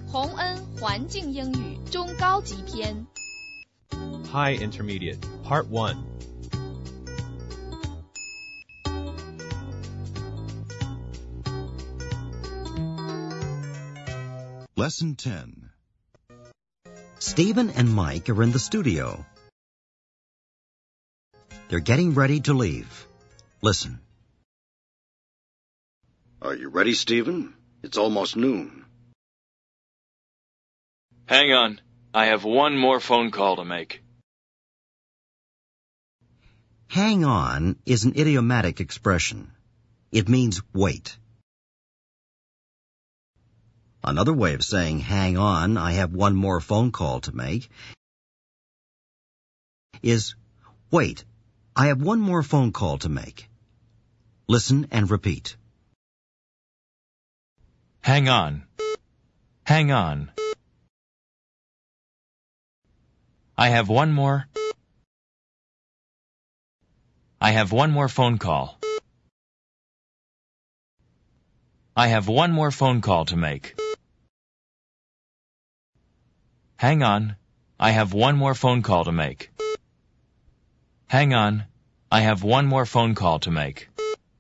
洪恩环境英语中高级篇 High Intermediate, Part 1. Lesson 10. Stephen and Mike are in the studio. They're getting ready to leave. Listen. Are you ready, Stephen? It's almost noon. Hang on. I have one more phone call to make. Hang on is an idiomatic expression. It means wait. Another way of saying hang on, I have one more phone call to make, is wait, I have one more phone call to make. Listen and repeat. Hang on. Hang on. I have one more phone call. I have one more phone call to make. Hang on. I have one more phone call to make. Hang on. I have one more phone call to make.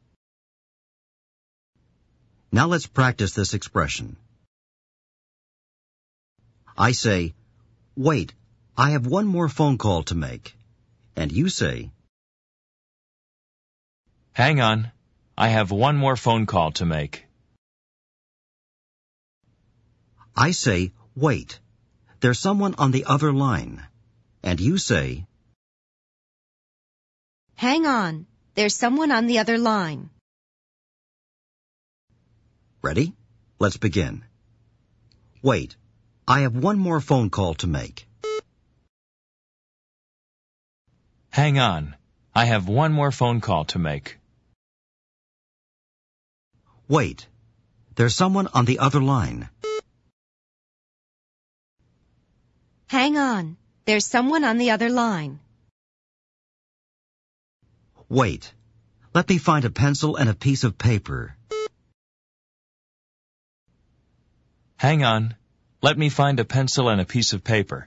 Now let's practice this expression. I say, wait, I have one more phone call to make. And you say, hang on. I have one more phone call to make. I say, wait, there's someone on the other line. And you say, hang on, there's someone on the other line. Ready? Let's begin. Wait, I have one more phone call to make. Hang on. I have one more phone call to make. Wait, there's someone on the other line. Hang on, there's someone on the other line. Wait, let me find a pencil and a piece of paper. Hang on. Let me find a pencil and a piece of paper.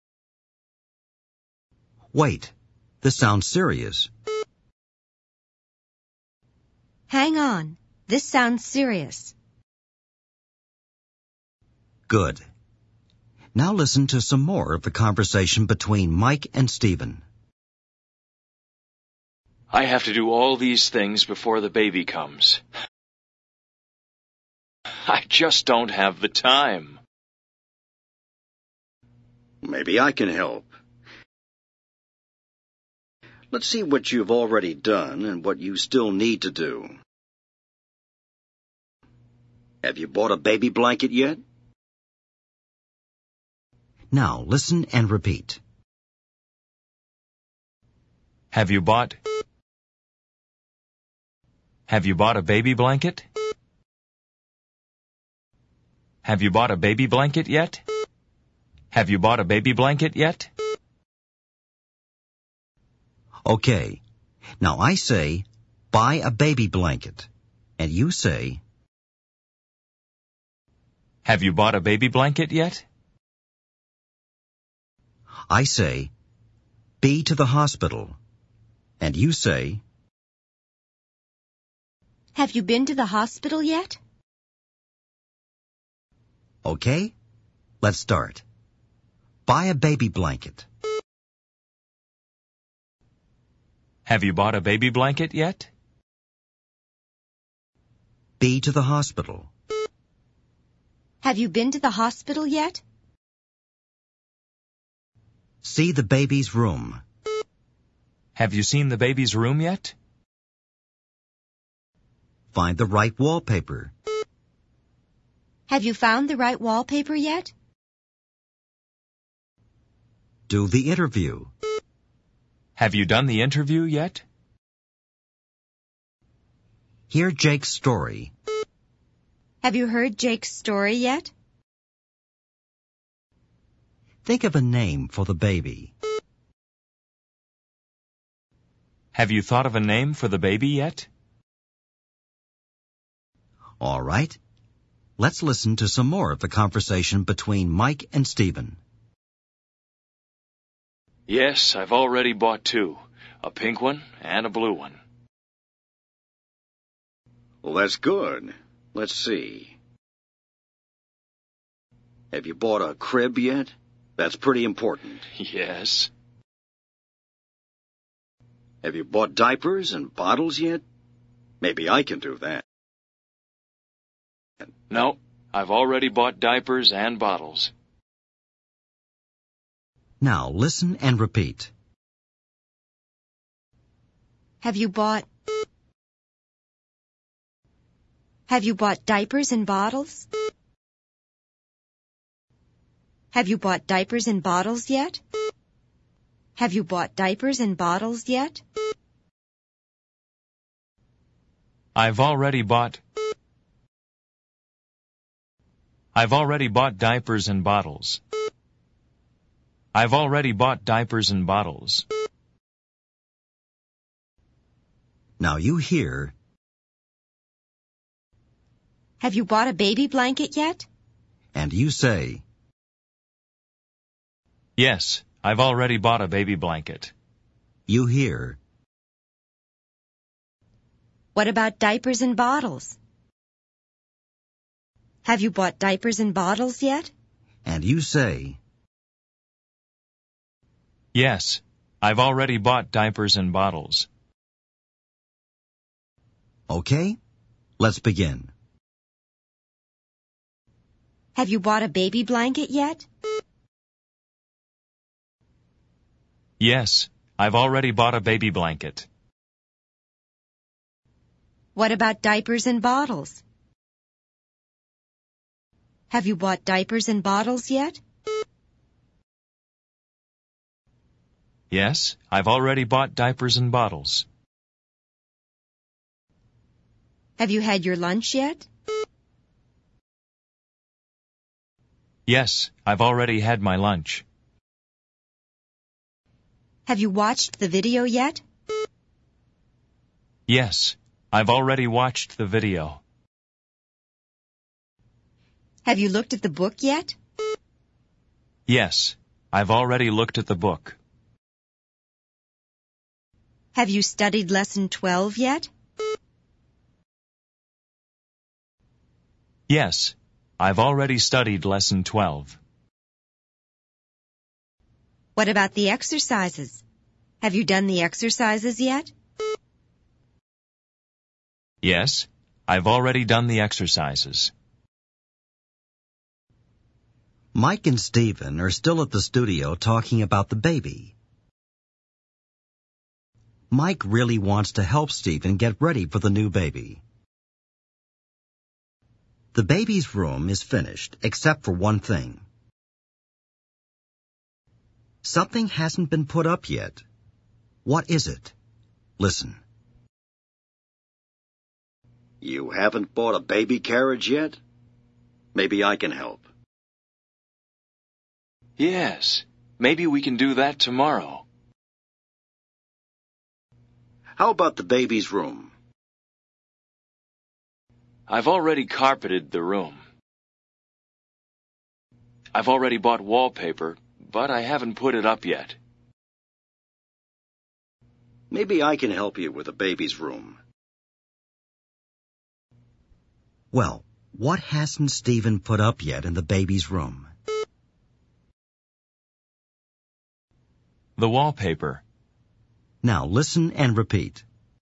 Wait, this sounds serious. Hang on, this sounds serious. Good. Now listen to some more of the conversation between Mike and Stephen. I have to do all these things before the baby comes. I just don't have the time. Maybe I can help. Let's see what you've already done and what you still need to do. Have you bought a baby blanket yet? Now listen and repeat. Have you bought a baby blanket? Have you bought a baby blanket yet? Have you bought a baby blanket yet? Okay. Now I say, buy a baby blanket. And you say, have you bought a baby blanket yet? I say, be to the hospital. And you say, have you been to the hospital yet? Okay, let's start. Buy a baby blanket. Have you bought a baby blanket yet? Be to the hospital. Have you been to the hospital yet? See the baby's room. Have you seen the baby's room yet? Find the right wallpaper. Have you found the right wallpaper yet? Do the interview. Have you done the interview yet? Hear Jake's story. Have you heard Jake's story yet? Think of a name for the baby. Have you thought of a name for the baby yet? All right. let's listen to some more of the conversation between Mike and Stephen. Yes, I've already bought two. A pink one and a blue one. Well, that's good. Let's see. Have you bought a crib yet? That's pretty important. Yes. Have you bought diapers and bottles yet? Maybe I can do that. No, I've already bought diapers and bottles. Now listen and repeat. Have you bought diapers and bottles? Have you bought diapers and bottles yet? Have you bought diapers and bottles yet? I've already bought diapers and bottles. I've already bought diapers and bottles. Now you hear, Have you bought a baby blanket yet? and you say, Yes, I've already bought a baby blanket. you hear, What about diapers and bottles? Have you bought diapers and bottles yet? and you say, Yes, I've already bought diapers and bottles. okay, let's begin. Have you bought a baby blanket yet? Yes, I've already bought a baby blanket. What about diapers and bottles? Have you bought diapers and bottles yet? Yes, I've already bought diapers and bottles. Have you had your lunch yet? Yes, I've already had my lunch. Have you watched the video yet? Yes, I've already watched the video. Have you looked at the book yet? Yes, I've already looked at the book. Have you studied lesson 12 yet? Yes, I've already studied lesson 12. What about the exercises? Have you done the exercises yet? Yes, I've already done the exercises. Mike and Stephen are still at the studio talking about the baby. Mike really wants to help Stephen get ready for the new baby. The baby's room is finished except for one thing. Something hasn't been put up yet. What is it? Listen. You haven't bought a baby carriage yet? Maybe I can help. Yes, maybe we can do that tomorrow. How about the baby's room? I've already carpeted the room. I've already bought wallpaper, but I haven't put it up yet. Maybe I can help you with the baby's room. Well, what hasn't Stephen put up yet in the baby's room? The wallpaper. Now listen and repeat.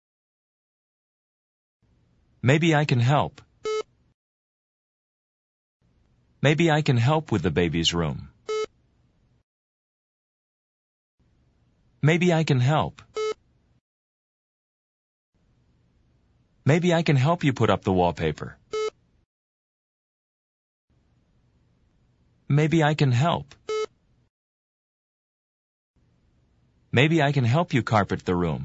Maybe I can help. Maybe I can help with the baby's room. Maybe I can help. Maybe I can help you put up the wallpaper. Maybe I can help. Maybe I can help you carpet the room.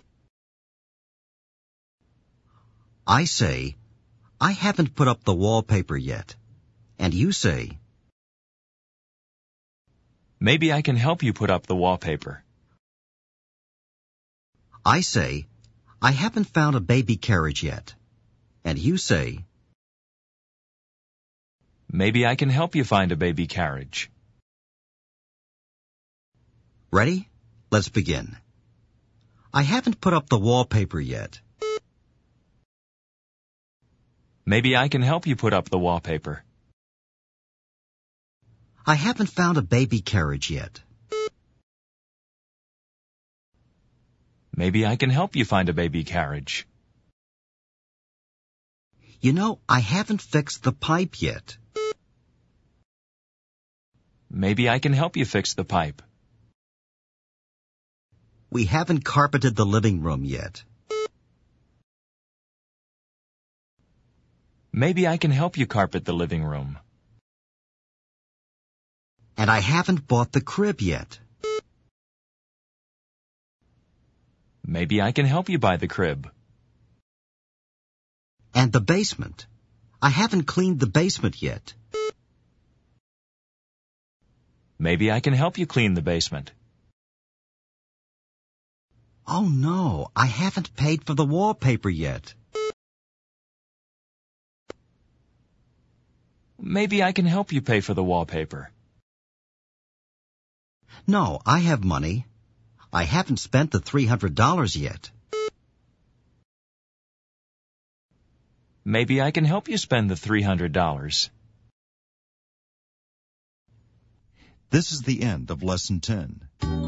I say, I haven't put up the wallpaper yet. And you say, Maybe I can help you put up the wallpaper. I say, I haven't found a baby carriage yet. And you say, Maybe I can help you find a baby carriage. Ready? Let's begin. I haven't put up the wallpaper yet. Maybe I can help you put up the wallpaper. I haven't found a baby carriage yet. Maybe I can help you find a baby carriage. You know, I haven't fixed the pipe yet. Maybe I can help you fix the pipe. We haven't carpeted the living room yet. Maybe I can help you carpet the living room. And I haven't bought the crib yet. Maybe I can help you buy the crib. And the basement. I haven't cleaned the basement yet. Maybe I can help you clean the basement. Oh no, I haven't paid for the wallpaper yet. Maybe I can help you pay for the wallpaper. No, I have money. I haven't spent the $300 yet. Maybe I can help you spend the $300. This is the end of Lesson 10.